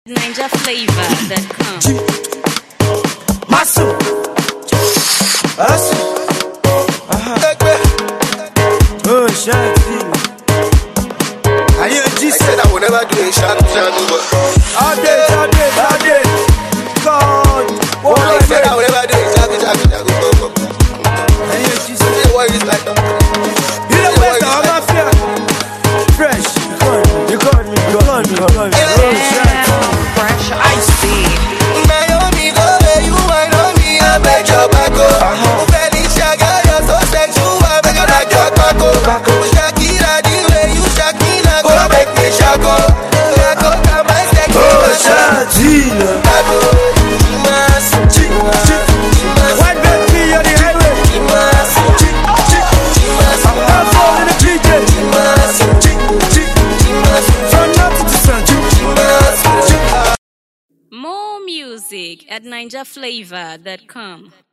NinjaFlavor.com. Masu, Asu, oh Shanti. Are you a G? I said I will never do a shot, but all day, God. I said I will never do a shot, Are you a G? Say what is like You know where's the mafia? Fresh, you call me. Oh Shanti. Fresh icy. Naomi, go where you wine on me, I bet your back up. Felicia, girl, you're so sexual, I bet you like your back up. Shakira, the way you Shakira, go make me shako. Shako, come and sex you. Oh Shanti. One baby on the highway. I'm falling the DJ. From nothing to something. More music at NinjaFlavor.com.